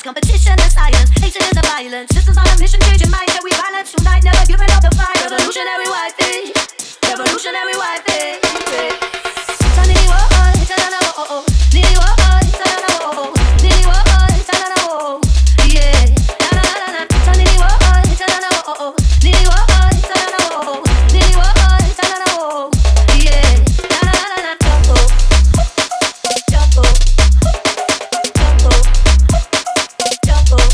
competition and silence. Hatred is a violence. Systems on a mission, changing minds. That we violence unite, never giving up the fight. Revolutionary wifey, revolutionary wifey. Jump,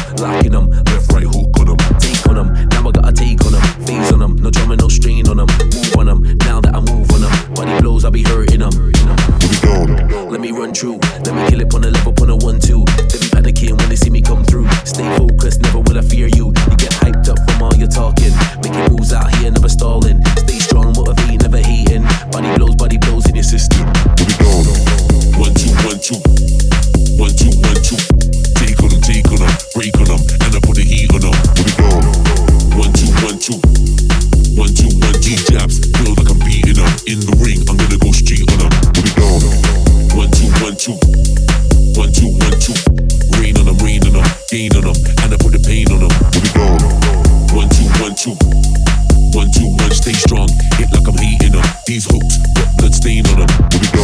locking them, left, right, hook on them, take on them. Now I gotta take on them, phase on them, no drama, no strain on them, move on them. Now that I move on them, body blows, I be hurting them. Let me run through, let me kill it on a level, on a 1-2. They be panicking when they see me come through. Stay focused, never will I fear you. You get hyped up from all your talking, making moves out here, never stalling. Stay strong, motivate, never hating. Body blows in your system. 1, 2, 1, 2. 1, 2, 1, 2. Take on them, break on them, and I put the heat on them. 1, 2, 1, 2. 1, 2, 1, 2. Jabs, feel like I'm beating them. In the ring, I'm gonna go straight on them. 1, 2, 1, 2. 1, 2, 1, 2. Rain on them, gain on them, and I put the pain on them. 1, 2, 1, 2. 1, 2, 1, stay strong. Hit like I'm heating them. These hooks got blood stain on them.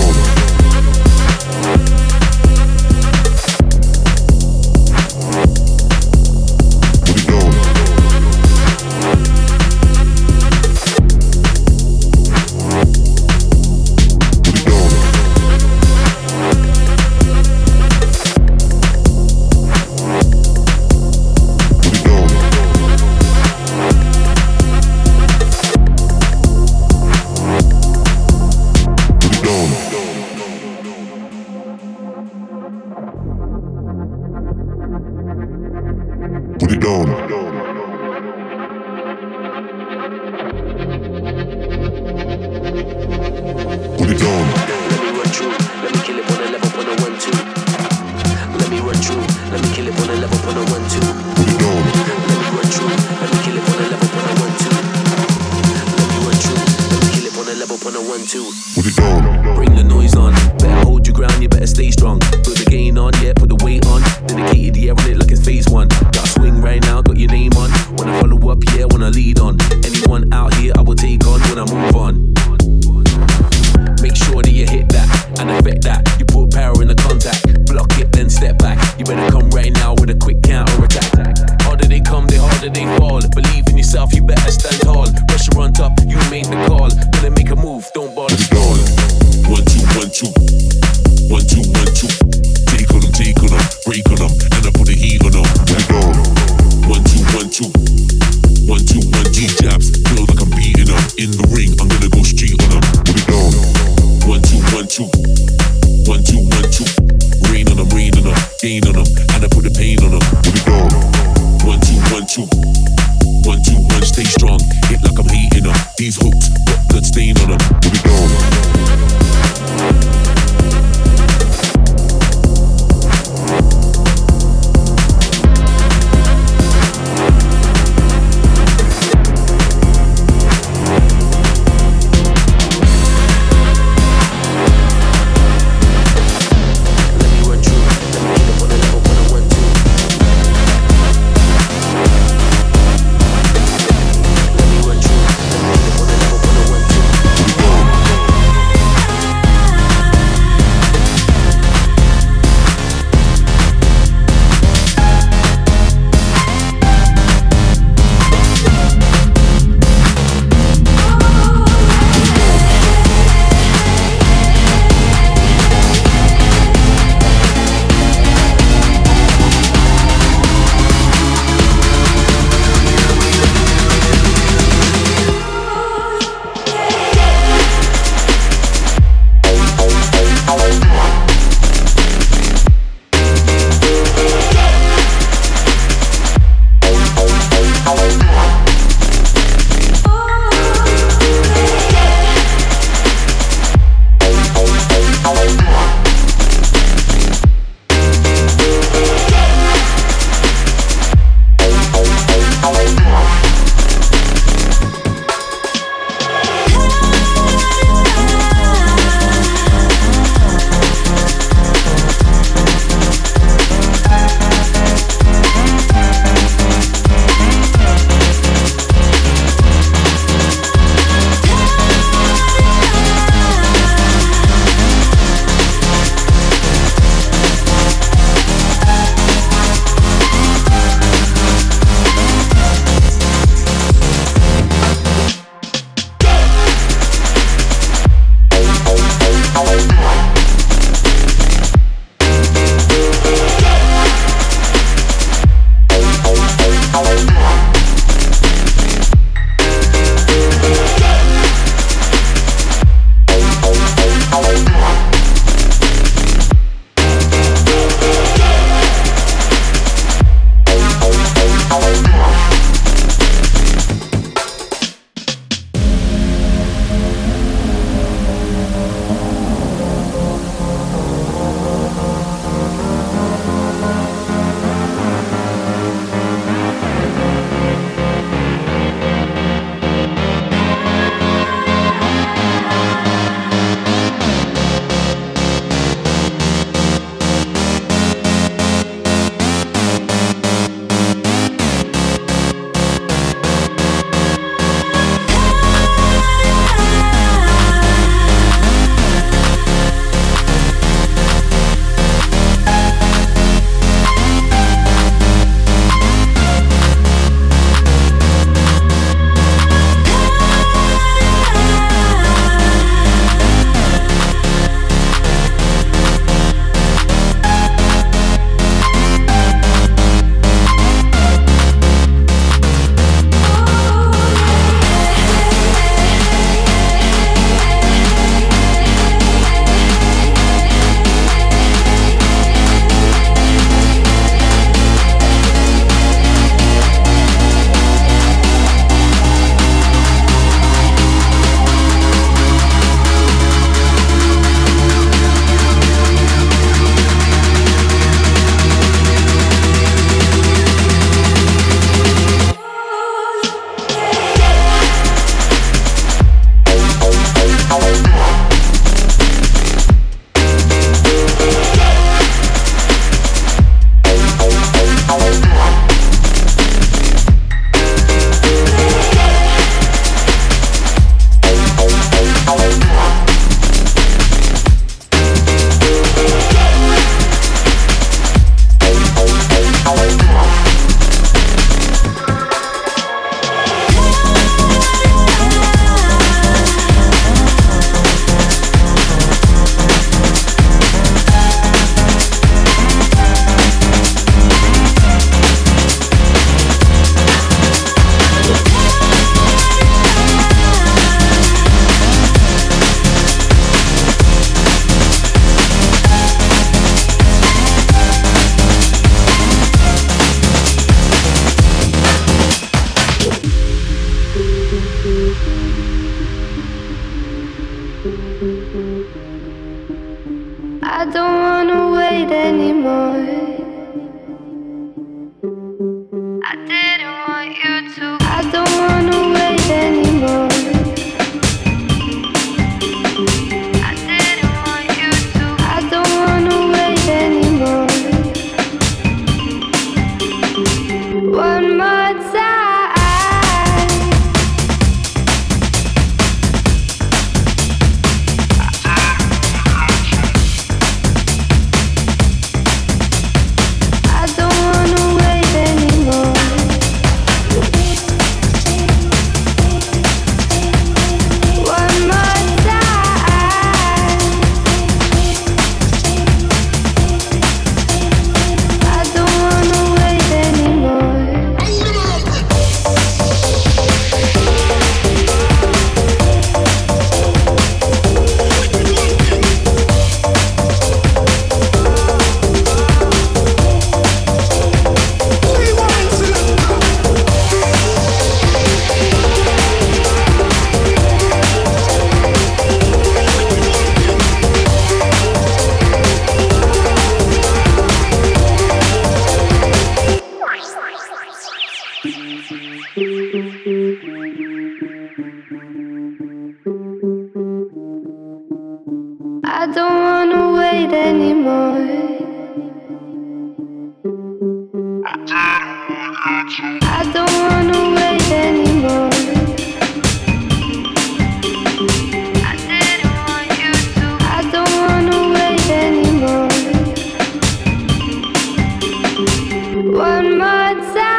Put it down. Put it down. Let me run through, let me kill it on a level, on a 1-2. Let me run through, let me kill it on a level, on a 1-2. Put it down. Let me run through, let me kill it on a level, on a 1-2. Let me run through, let me kill it on a level, on a 1-2. Put it down. Bring the noise on, better hold your ground, you better stay strong. Put the gain on, yeah, put the weight on. Dedicated the air on it like it's phase 1. Got a swing right now, got your name on. Wanna follow up, yeah, wanna lead on. Anyone out here I will take on when I move on. Make sure that you hit that and affect that. You put power in the contact, block it, then step back. You better come right now with a quick counter attack. Harder they come, the harder they fall. Believe in yourself, you better stand tall. Pressure on top, you made the call. Gonna make a move, don't bother stall. 1, 2, 1, 2. 1, 2, 1, 2. Take on them, break on them, and I put the heat on them. 1, 2, 1, anymore. I don't wanna wait anymore. I didn't want you to. I don't wanna wait anymore. One more time.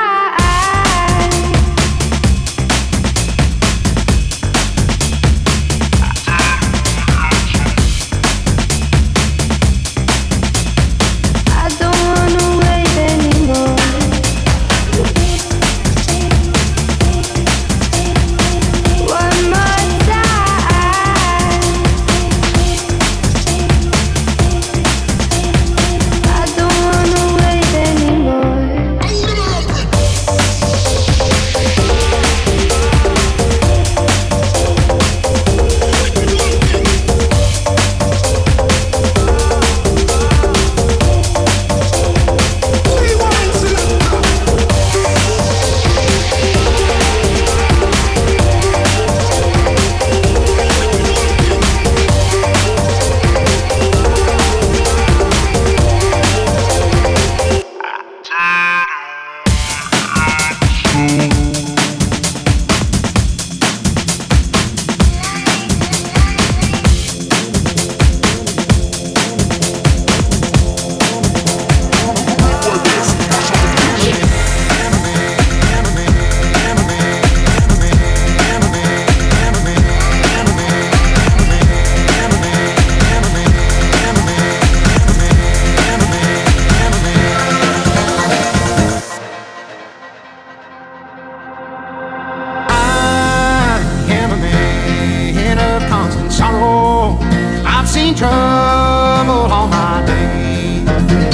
Trouble all my days.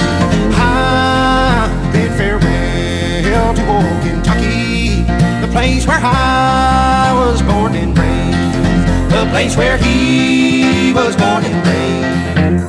I bid farewell to old Kentucky, the place where I was born and raised, the place where he was born and raised.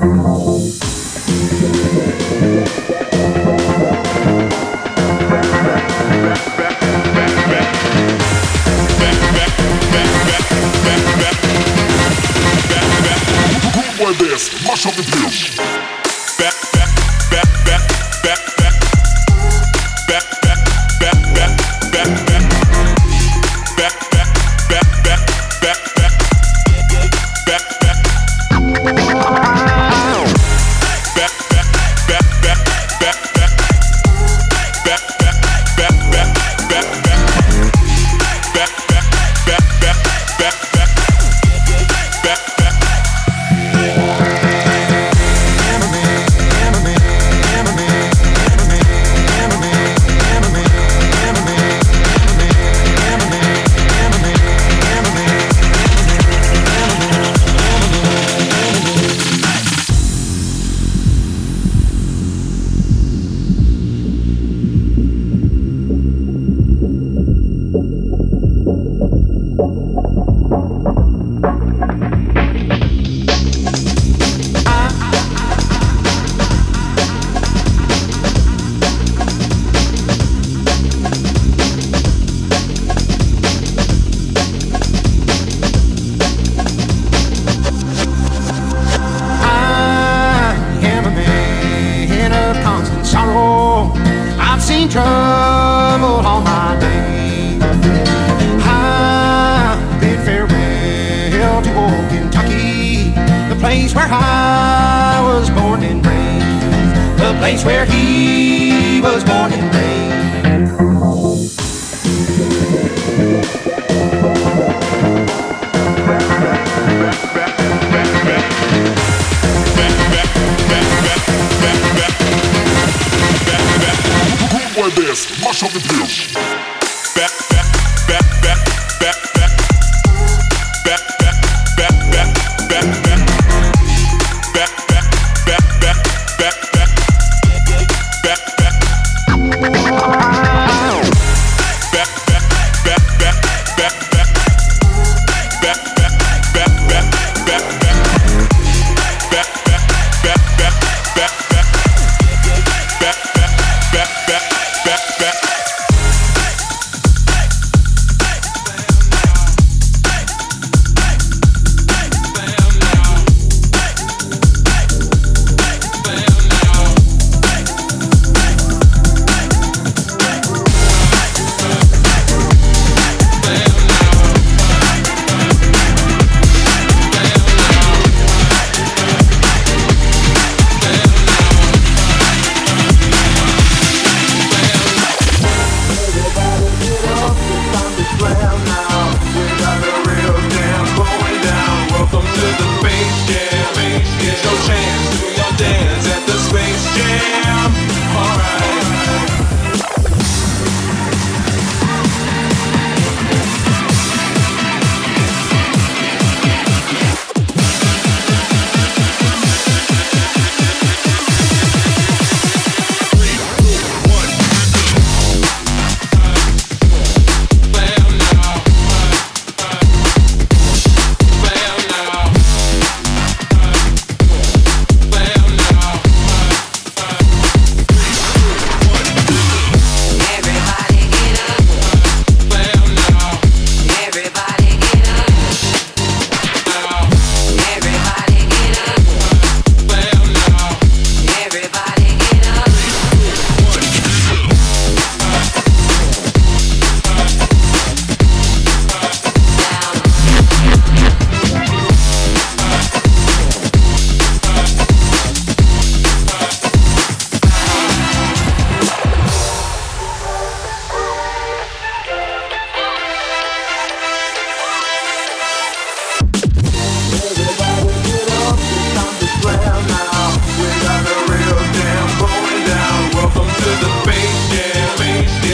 Like this, mash up the place. Back, back, back, back, back, back, back, back, back, back, back, back, back, back, back, back, back, trouble all my days. I bid farewell to old Kentucky, the place where I was born and raised, the place where he was born and raised. Like this, mash up the place. Back, back, back, back, back, back, back, back, back, back, back, back, back, back, back, back, back, back,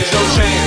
no change.